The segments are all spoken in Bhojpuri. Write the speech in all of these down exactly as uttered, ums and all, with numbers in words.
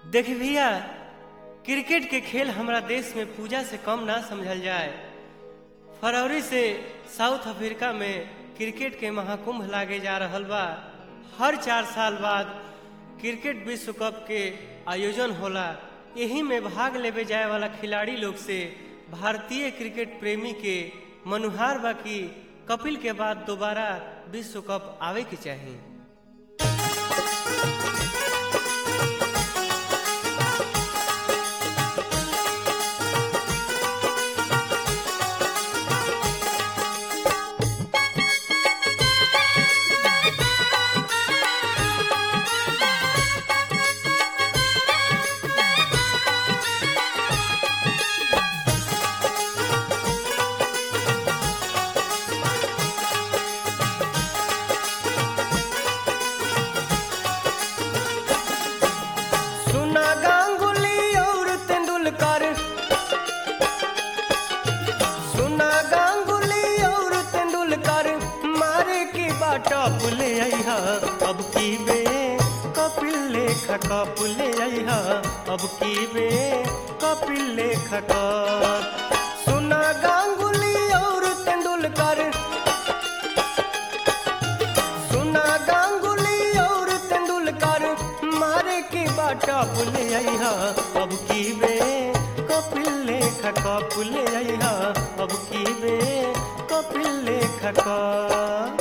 देखी भैया, क्रिकेट के खेल हमारा देश में पूजा से कम ना समझल जाए। फरवरी से साउथ अफ्रीका में क्रिकेट के महाकुंभ लागे जा रहल बा। हर चार साल बाद क्रिकेट विश्व कप के आयोजन होला। यही में भाग लेवे जाए वाला खिलाड़ी लोग से भारतीय क्रिकेट प्रेमी के मनुहार बा कि कपिल के बाद दोबारा विश्व कप आवे के चाहिए। टॉप ले आइहा अब की बे कपिल लेखा कप ले आइहा अब की बे कपिल लेखा कप। सुना गांगुली और तेंदुलकर, सुना गांगुली और तेंदुलकर मारे की बा टॉप ले आइहा अब की बे कपिल लेखा कप ले आइहा अब की बे कपिल लेखा कप।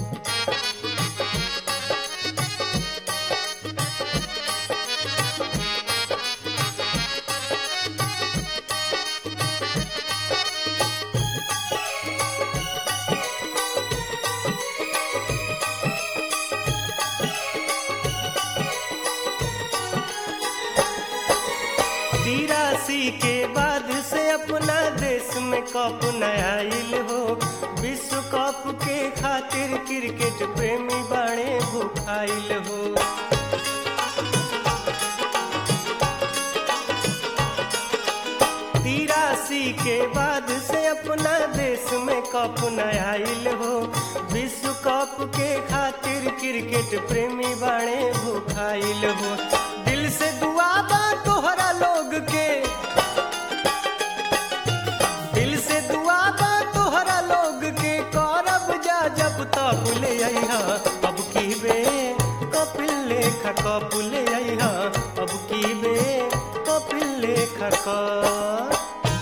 तिरासी के बाद से अपना देश में कप न आइल हो। विश्व कप के खातिर क्रिकेट प्रेमी बाणे भूखाइल हो। तिरासी के बाद से अपना देश में कप न आइल हो। विश्व कप के खातिर क्रिकेट प्रेमी बाणे भूखाइल हो। दिल से दुआ बा तोहरा लोग के, दिल से दुआ बा तोहरा लोग के करब जा जब तब ले आइहा अब की बे कपिल लेखा कप ले आइहा अब की बे कपिल लेखा कप।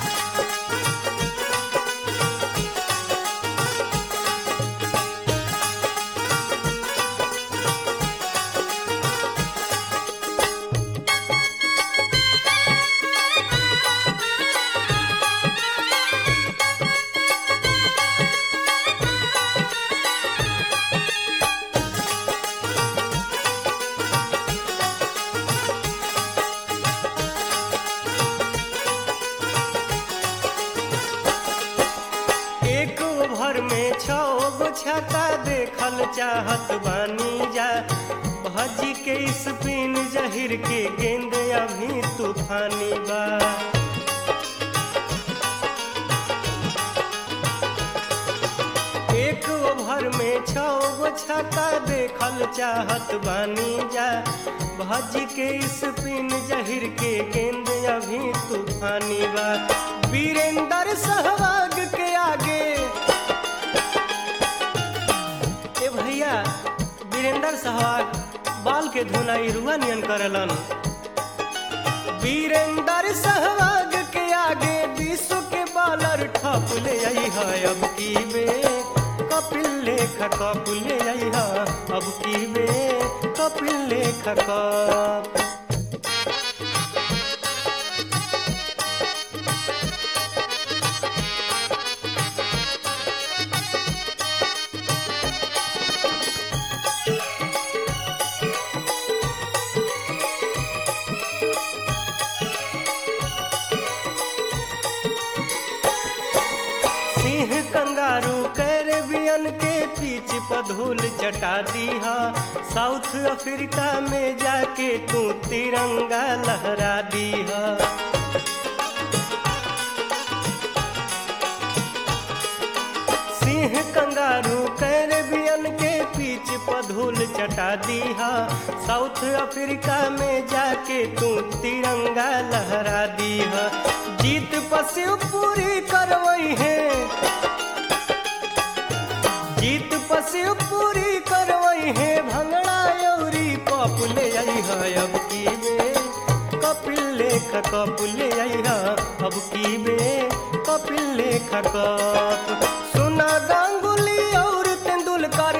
में छो गो छक्का देखल चाहत बानी जा। भजी के स्पिन जहिर के गेंद अभी तूफानी बा। एक ओवर में छो गो छक्का देखल चाहत बानी जा। भजी के स्पिन जहिर के गेंद अभी तूफानी बा। वीरेंद्र सहवाग के आगे भैया, वीरेंद्र सहवाग बाल के धुनाई रुआ नियन करलन। वीरेंद्र सहवाग के आगे विश्व के बॉलर ठप ले आइहा अब की बे कपिल लेखा कप ले आइहा अब की बे कपिल लेखा कप। कंगारू कैरेबियन के पीछ पर धूल चटा दीहा। साउथ अफ्रीका में जाके तू तिरंगा लहरा दीहा। सिंह कंगारू कैरेबियन के पीछ पर धूल चटा दीहा। साउथ अफ्रीका में जाके तू तिरंगा लहरा दीहा। जीत पसिव पूरी करवई है, जीत पसिव पूरी करवई है। भंगड़ा यौरी पप ले अइहा अब की बे कपिल लेख कप ले अइहा अब की बे कपिल लेख कप। सुना गांगुली और तेंदुलकर,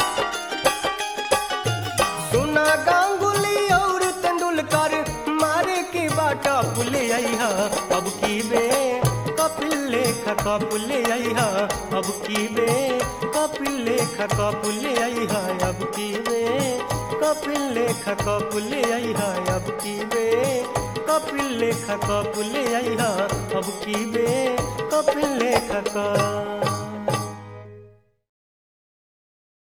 सुना गांगुली और तेंदुलकर मारे की बाटा पुले अइहा अब की बे कपिल लेख कप ले अइहा अब की बे कपिल लेख कप ले अइहा अब की बे कपिल लेख कप ले अइहा अब की बे कपिल लेख कप ले अइहा अब की बे कपिल लेख कप।